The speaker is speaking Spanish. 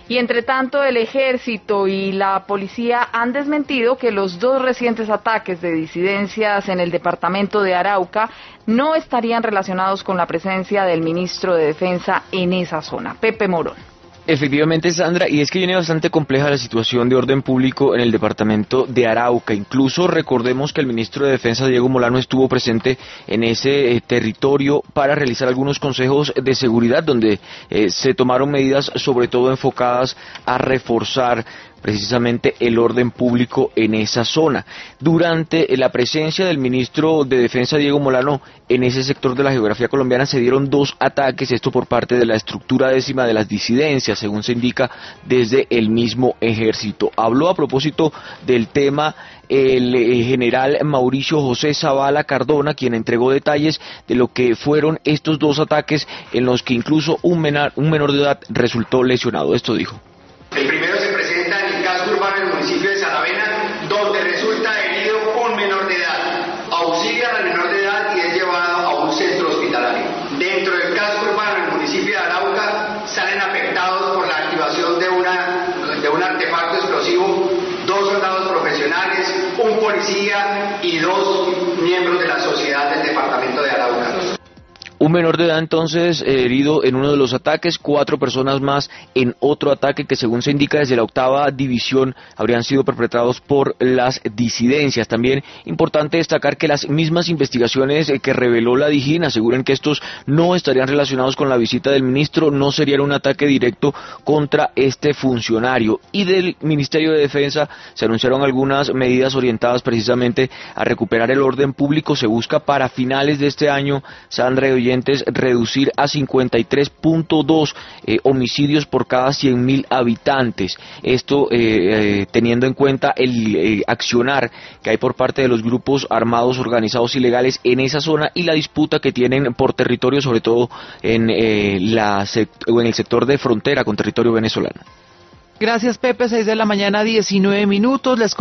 Y entre tanto, el ejército y la policía han desmentido que los dos recientes ataques de disidencias en el departamento de Arauca no estarían relacionados con la presencia del ministro de Defensa en esa zona. Pepe Morón. Efectivamente, Sandra, y es que viene bastante compleja la situación de orden público en el departamento de Arauca. Incluso recordemos que el ministro de Defensa, Diego Molano, estuvo presente en ese territorio para realizar algunos consejos de seguridad donde se tomaron medidas sobre todo enfocadas a reforzar precisamente el orden público en esa zona. Durante la presencia del ministro de Defensa, Diego Molano, en ese sector de la geografía colombiana se dieron 2 ataques, esto por parte de la estructura décima de las disidencias, según se indica desde el mismo ejército. Habló a propósito del tema el general Mauricio José Zavala Cardona, quien entregó detalles de lo que fueron estos 2 ataques en los que incluso un menor de edad resultó lesionado. Esto dijo. El primero se presenta en el casco urbano del municipio de Saravena, donde resulta herido un menor de edad. Auxilia al menor de edad y es llevado a un centro hospitalario. Dentro del casco urbano del municipio de Arauca salen afectados por la activación de un artefacto explosivo 2 soldados profesionales, un policía y 2 miembros de la sociedad del departamento de Arauca. Un menor de edad entonces herido en uno de los ataques, 4 personas más en otro ataque que según se indica desde la 8ª división habrían sido perpetrados por las disidencias. También importante destacar que las mismas investigaciones que reveló la DIJÍN aseguran que estos no estarían relacionados con la visita del ministro, no serían un ataque directo contra este funcionario. Y del Ministerio de Defensa se anunciaron algunas medidas orientadas precisamente a recuperar el orden público. Se busca para finales de este año, Sandra y oyentes, reducir a 53.2 homicidios por cada 100.000 habitantes. Esto teniendo en cuenta el accionar que hay por parte de los grupos armados organizados ilegales en esa zona y la disputa que tienen por territorio, sobre todo en el sector de frontera con territorio venezolano. Gracias, Pepe. 6 de la mañana, 19 minutos.